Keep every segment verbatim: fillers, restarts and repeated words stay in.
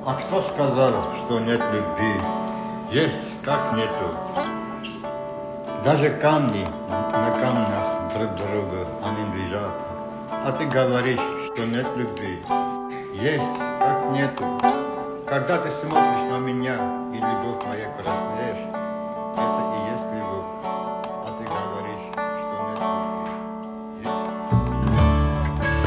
А кто сказал, что нет любви? Есть, как нету. Даже камни на камнях друг друга, они лежат. А ты говоришь, что нет любви. Есть, как нету. Когда ты смотришь на меня, и любовь моя краснеешь, это и есть любовь. А ты говоришь, что нет любви. Есть.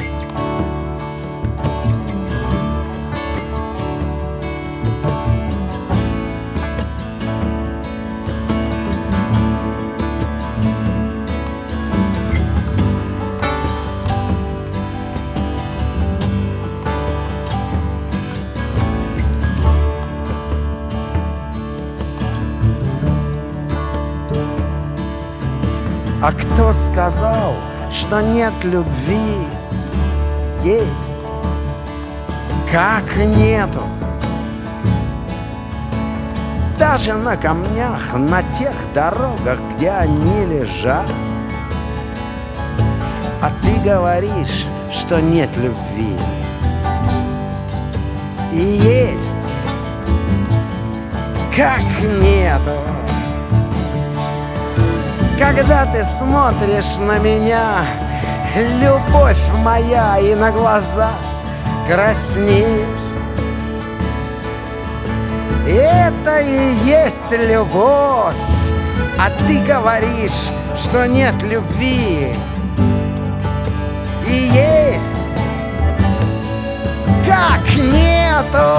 А кто сказал, что нет любви? Есть, как нету. Даже на камнях, на тех дорогах, где они лежат. А ты говоришь, что нет любви. И есть, как нету. Когда ты смотришь на меня, любовь моя, и на глаза краснеешь. Это и есть любовь. А ты говоришь, что нет любви. И есть, как нету.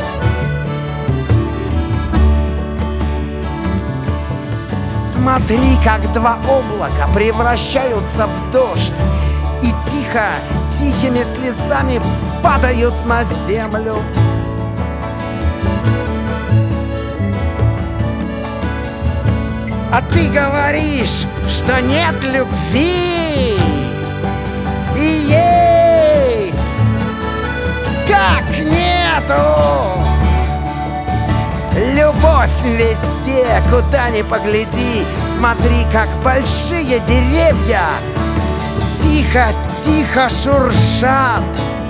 Смотри, как два облака превращаются в дождь и тихо, тихими слезами падают на землю. А ты говоришь, что нет любви. И есть, как нету. Любовь везде, куда ни погляди. Смотри, как большие деревья тихо-тихо шуршат.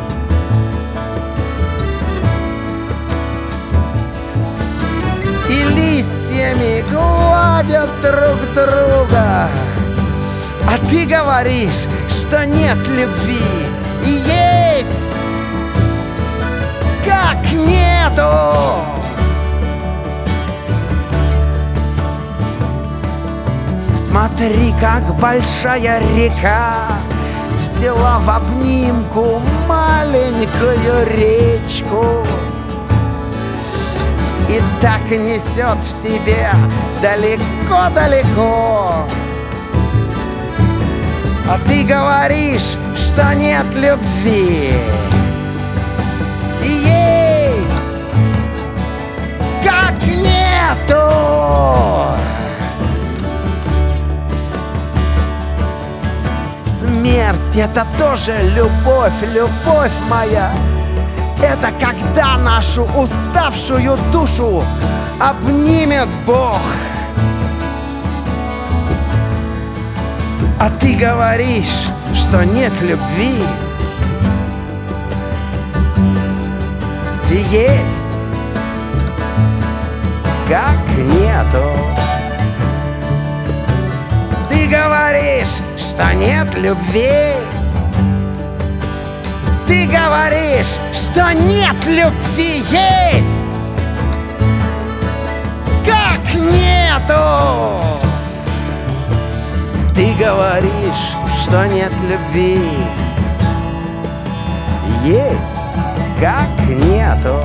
И листьями гладят друг друга. А ты говоришь, что нет любви. И есть, как нету. Смотри, как большая река взяла в обнимку маленькую речку и так несет в себе далеко-далеко. А ты говоришь, что нет любви. И есть, как нету. Смерть — это тоже любовь, любовь моя. Это когда нашу уставшую душу обнимет Бог. А ты говоришь, что нет любви. И есть, как нету. Ты говоришь, что нет любви. Ты говоришь, что нет любви. Есть, как нету. Ты говоришь, что нет любви. Есть, как нету.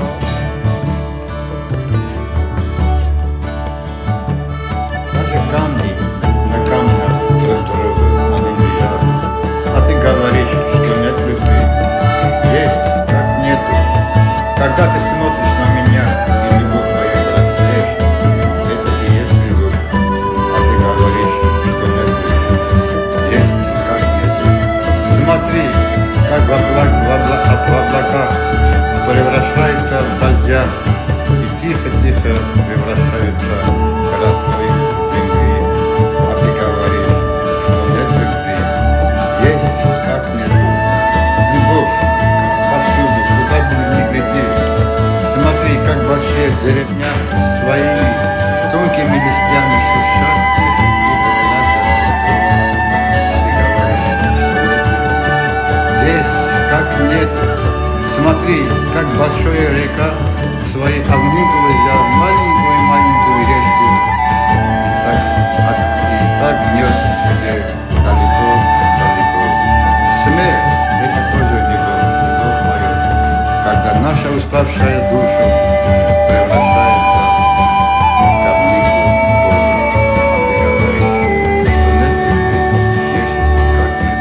Даже камни на камнях друг друга, они лежат. А ты говоришь, что нет любви. Есть, как нету. Когда ты смотришь на меня, и любовь моя краснеешь, это и есть любовь. А ты говоришь, что нет любви. Есть, как нету. Смотри, как в облак- в облак- в облаках превращается в дождя, и тихо-тихо превращаются в красные земли. А ты говоришь, что нет любви. Есть, как нету. Любовь повсюду, куда бы ни гляди. Смотри, Белая деревня своими тонкими листьями шуршат. Здесь как нет. Смотри, как большая река своей огниковой взял маленькую-маленькую речку. Так, от, и так нес себе далеко-далеко. Смерть — это тоже любовь, любовь моя. Когда наша уставшая душа превращается в книгу Божию, а ты говоришь, что нет любви, есть как нет.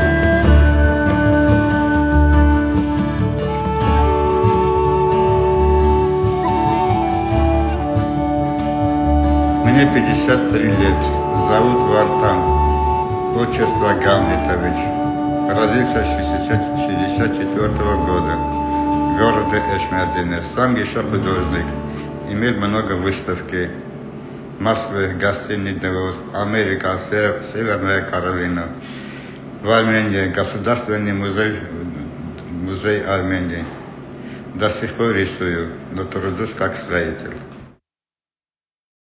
Мне пятьдесят три лет, зовут Вартан, отчество Гамлетович. Родился с шестьдесят четвёртого года в городе Эшмядине. Сам еще художник, имел много выставки в Москве, гостиный двор, Америка, Северная Каролина. В Армении Государственный музей, музей Армении. До сих пор рисую, но тружусь как строитель.